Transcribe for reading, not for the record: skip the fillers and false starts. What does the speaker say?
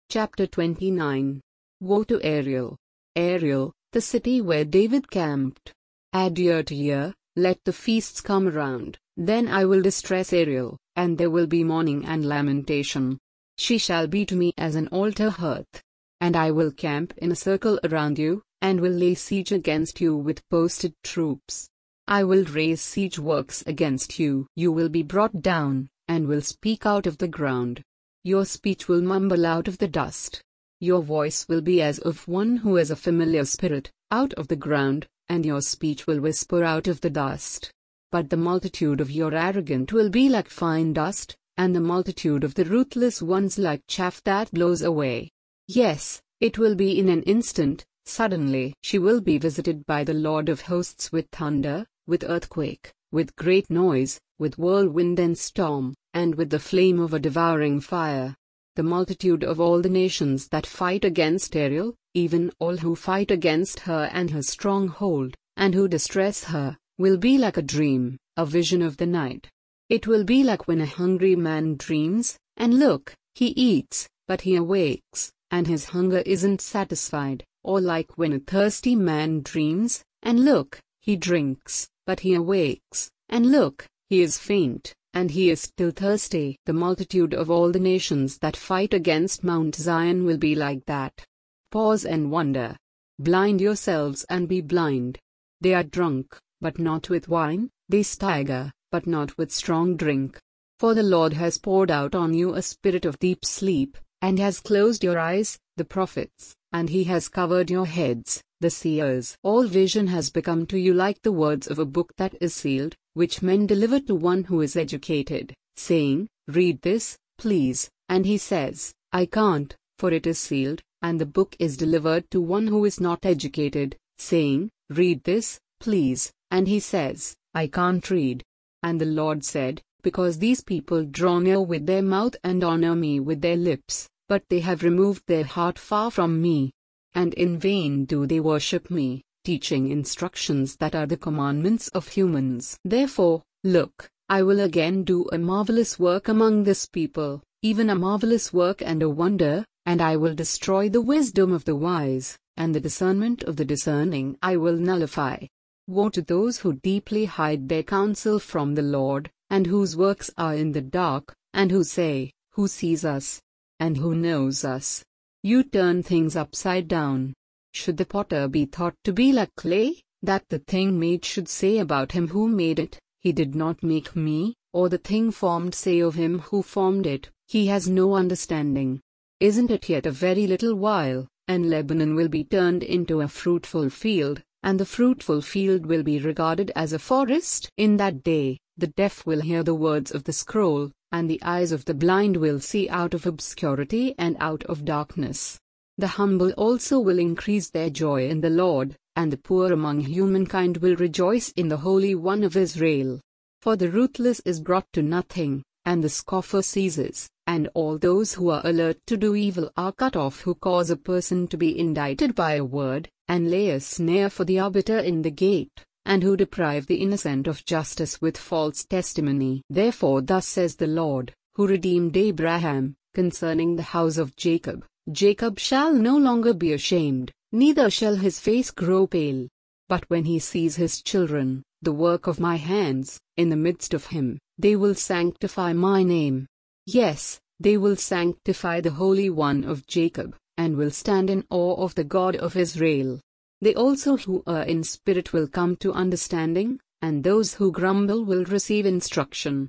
Chapter 29. Woe to Ariel! Ariel, the city where David camped. Add year to year, let the feasts come around, then I will distress Ariel, and there will be mourning and lamentation. She shall be to me as an altar hearth. And I will camp in a circle around you, and will lay siege against you with posted troops. I will raise siege works against you. You will be brought down, and will speak out of the ground. Your speech will mumble out of the dust. Your voice will be as of one who has a familiar spirit, out of the ground, and your speech will whisper out of the dust. But the multitude of your arrogant will be like fine dust, and the multitude of the ruthless ones like chaff that blows away. Yes, it will be in an instant, suddenly. She will be visited by the Lord of hosts with thunder, with earthquake, with great noise, with whirlwind and storm, and with the flame of a devouring fire. The multitude of all the nations that fight against Ariel, even all who fight against her and her stronghold, and who distress her, will be like a dream, a vision of the night. It will be like when a hungry man dreams, and look, he eats, but he awakes, and his hunger isn't satisfied, or like when a thirsty man dreams, and look, he drinks, but he awakes, and look, he is faint, and he is still thirsty. The multitude of all the nations that fight against Mount Zion will be like that. Pause and wonder. Blind yourselves and be blind. They are drunk, but not with wine, they stagger, but not with strong drink. For the Lord has poured out on you a spirit of deep sleep, and has closed your eyes, the prophets, and he has covered your heads, the seers. All vision has become to you like the words of a book that is sealed, which men deliver to one who is educated, saying, "Read this, please," and he says, "I can't, for it is sealed," and the book is delivered to one who is not educated, saying, "Read this, please," and he says, "I can't read." And the Lord said, "Because these people draw near with their mouth and honor me with their lips, but they have removed their heart far from me. And in vain do they worship me, teaching instructions that are the commandments of humans. Therefore, look, I will again do a marvelous work among this people, even a marvelous work and a wonder, and I will destroy the wisdom of the wise, and the discernment of the discerning I will nullify. Woe to those who deeply hide their counsel from the Lord, and whose works are in the dark, and who say, 'Who sees us? And who knows us?' You turn things upside down. Should the potter be thought to be like clay, that the thing made should say about him who made it, 'He did not make me,' or the thing formed say of him who formed it, 'He has no understanding'? Isn't it yet a very little while, and Lebanon will be turned into a fruitful field, and the fruitful field will be regarded as a forest? In that day, the deaf will hear the words of the scroll, and the eyes of the blind will see out of obscurity and out of darkness. The humble also will increase their joy in the Lord, and the poor among humankind will rejoice in the Holy One of Israel. For the ruthless is brought to nothing, and the scoffer ceases, and all those who are alert to do evil are cut off, who cause a person to be indicted by a word, and lay a snare for the arbiter in the gate, and who deprive the innocent of justice with false testimony. Therefore thus says the Lord, who redeemed Abraham, concerning the house of Jacob, Jacob shall no longer be ashamed, neither shall his face grow pale. But when he sees his children, the work of my hands, in the midst of him, they will sanctify my name. Yes, they will sanctify the Holy One of Jacob, and will stand in awe of the God of Israel. They also who are in spirit will come to understanding, and those who grumble will receive instruction.